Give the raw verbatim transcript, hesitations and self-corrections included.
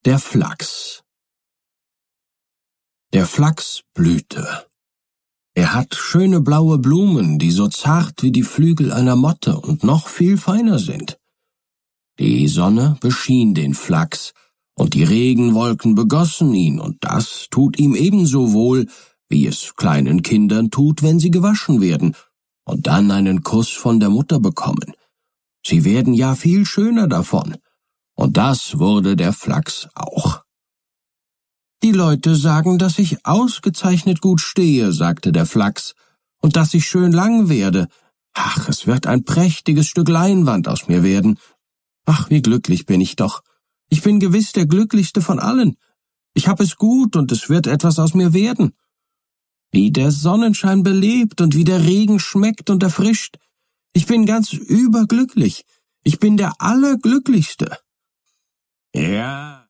Der Flachs. Der Flachs blühte. Er hat schöne blaue Blumen, die so zart wie die Flügel einer Motte und noch viel feiner sind. Die Sonne beschien den Flachs, und die Regenwolken begossen ihn, und das tut ihm ebenso wohl, wie es kleinen Kindern tut, wenn sie gewaschen werden und dann einen Kuss von der Mutter bekommen. Sie werden ja viel schöner davon. Und das wurde der Flachs auch. »Die Leute sagen, dass ich ausgezeichnet gut stehe«, sagte der Flachs, »und dass ich schön lang werde. Ach, es wird ein prächtiges Stück Leinwand aus mir werden. Ach, wie glücklich bin ich doch. Ich bin gewiss der glücklichste von allen. Ich hab es gut und es wird etwas aus mir werden. Wie der Sonnenschein belebt und wie der Regen schmeckt und erfrischt. Ich bin ganz überglücklich. Ich bin der Allerglücklichste.« »Ja«,